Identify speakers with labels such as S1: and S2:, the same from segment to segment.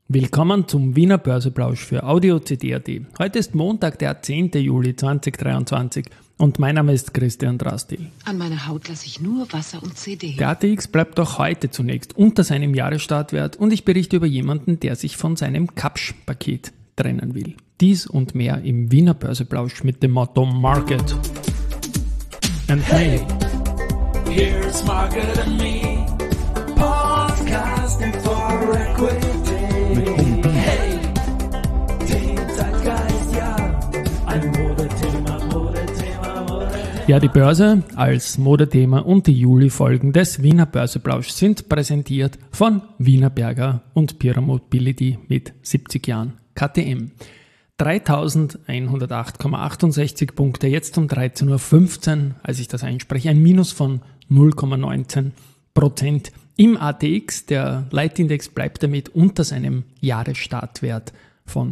S1: Willkommen zum Wiener Börseplausch für Audio CD.at. Heute ist Montag, der 10. Juli 2023 und mein Name ist Christian Drastil.
S2: An meiner Haut lasse ich nur Wasser und CD.
S1: Der ATX bleibt auch heute zunächst unter seinem Jahresstartwert und ich berichte über jemanden, der sich von seinem Kapsch-Paket trennen will. Dies und mehr im Wiener Börseplausch mit dem Motto Market and Me.
S3: Here's Market and Me, podcasting for equity. Hey, den Zeitgeist, ja, ein Modethema.
S1: Ja, die Börse als Modethema und die Juli-Folgen des Wiener Börseplausch sind präsentiert von Wienerberger und Pierer Mobility mit 70 Jahren KTM. 3.108,68 Punkte, jetzt um 13.15 Uhr, als ich das einspreche, ein Minus von 0,19%. Im ATX, der Leitindex bleibt damit unter seinem Jahresstartwert von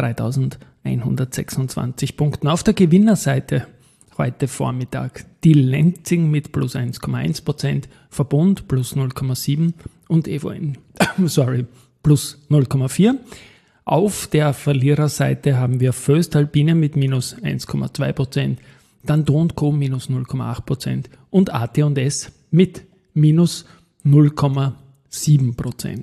S1: 3.126 Punkten. Auf der Gewinnerseite heute Vormittag die Lenzing mit plus 1,1%, Verbund plus 0,7% und EVN plus 0,4%. Auf der Verliererseite haben wir Voestalpine mit minus 1,2%, dann Do & Co minus 0,8% und AT&S mit minus 0,7%.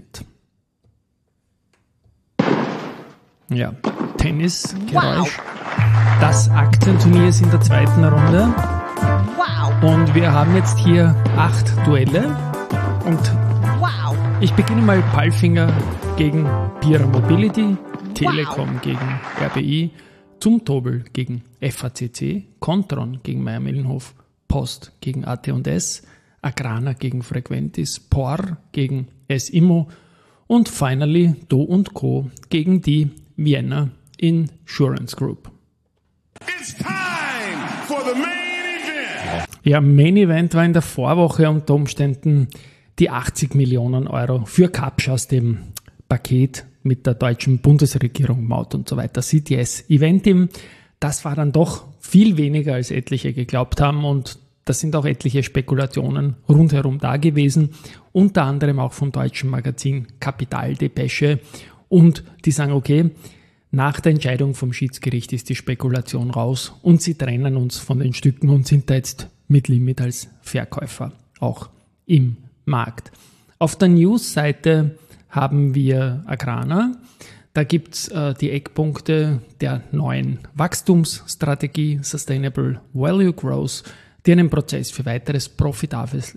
S1: Ja, Tennisgeräusch.
S2: Wow.
S1: Das Aktienturnier ist in der zweiten Runde.
S2: Wow!
S1: Und wir haben jetzt hier 8 Duelle. Und
S2: Wow!
S1: ich beginne mal Palfinger gegen Pierer Mobility, Telekom gegen RBI, Zumtobel gegen FACC, Kontron gegen Mayr-Melnhof, Post gegen AT&S, Agrana gegen Frequentis, POR gegen S-Immo und finally Do & Co. gegen die Vienna Insurance Group.
S3: It's time for the main event.
S1: Ja, Main Event war in der Vorwoche unter Umständen die 80 Millionen Euro für Kapsch aus dem Paket mit der deutschen Bundesregierung, Maut und so weiter, CTS Eventim. Das war dann doch viel weniger, als etliche geglaubt haben und da sind auch etliche Spekulationen rundherum da gewesen, unter anderem auch vom deutschen Magazin Kapitaldepesche und die sagen, okay, nach der Entscheidung vom Schiedsgericht ist die Spekulation raus und sie trennen uns von den Stücken und sind da jetzt mit Limit als Verkäufer auch im Markt. Auf der News-Seite haben wir Agrana. Da gibt es die Eckpunkte der neuen Wachstumsstrategie Sustainable Value Growth, die einen Prozess für weiteres profitables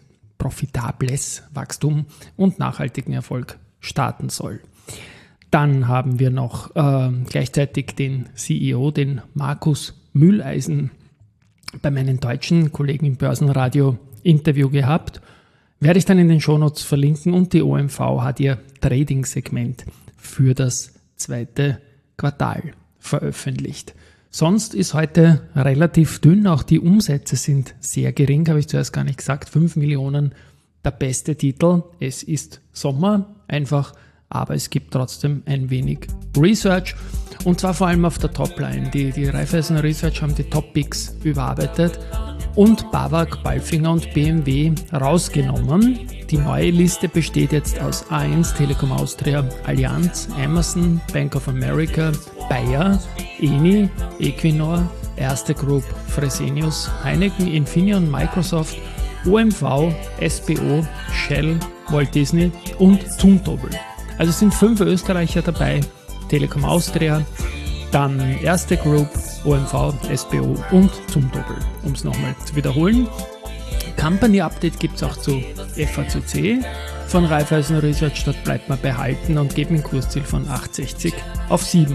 S1: Wachstum und nachhaltigen Erfolg starten soll. Dann haben wir noch gleichzeitig den CEO, den Markus Mühleisen, bei meinen deutschen Kollegen im Börsenradio Interview gehabt. Werde ich dann in den Shownotes verlinken und die OMV hat ihr Trading-Segment für das zweite Quartal veröffentlicht. Sonst ist heute relativ dünn, auch die Umsätze sind sehr gering, habe ich zuerst gar nicht gesagt, 5 Millionen, der beste Titel, es ist Sommer, einfach, aber es gibt trotzdem ein wenig Research und zwar vor allem auf der Topline. Die Raiffeisen Research haben die Top-Picks überarbeitet und BAWAG, Palfinger und BMW rausgenommen. Die neue Liste besteht jetzt aus A1, Telekom Austria, Allianz, Amazon, Bank of America, Bayer, Eni, Equinor, Erste Group, Fresenius, Heineken, Infineon, Microsoft, OMV, SBO, Shell, Walt Disney und Zumtobel. Also es sind 5 Österreicher dabei, Telekom Austria, dann Erste Group, OMV, SBO und Zumtobel. Um es nochmal zu wiederholen. Company Update gibt es auch zu FACC von Raiffeisen Research. Dort bleibt man behalten und geht mit dem Kursziel von 8,60 auf 7.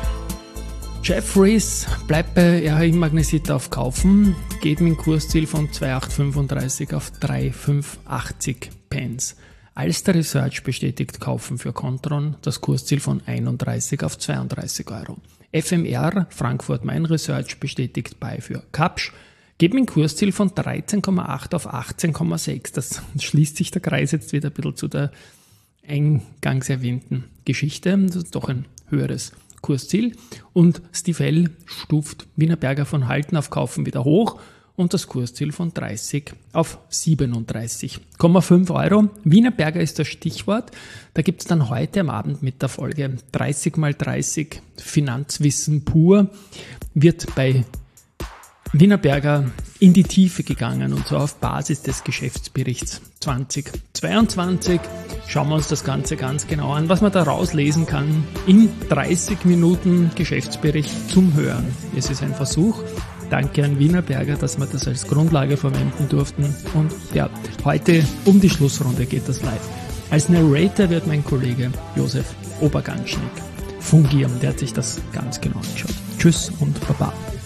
S1: Jefferies bleibt bei RHI Magnesita auf Kaufen, geht mit dem Kursziel von 2,835 auf 3,580 Pence. Alster Research bestätigt Kaufen für Kontron, das Kursziel von 31 auf 32 Euro. FMR, Frankfurt Main Research, bestätigt Buy für Kapsch, geht mit dem Kursziel von 13,8 auf 18,6. Das schließt sich der Kreis jetzt wieder ein bisschen zu der eingangs erwähnten Geschichte. Das ist doch ein höheres Kursziel. Und Stifel stuft Wienerberger von Halten auf Kaufen wieder hoch und das Kursziel von 30 auf 37,5 Euro. Wienerberger ist das Stichwort. Da gibt es dann heute am Abend mit der Folge 30x30 Finanzwissen pur, wird bei Wienerberger in die Tiefe gegangen und zwar auf Basis des Geschäftsberichts 2022. Schauen wir uns das Ganze ganz genau an, was man da rauslesen kann in 30 Minuten Geschäftsbericht zum Hören. Es ist ein Versuch. Danke an Wienerberger, dass wir das als Grundlage verwenden durften. Und ja, heute um die Schlussrunde geht das live. Als Narrator wird mein Kollege Josef Oberganschnick fungieren. Der hat sich das ganz genau angeschaut. Tschüss und Baba.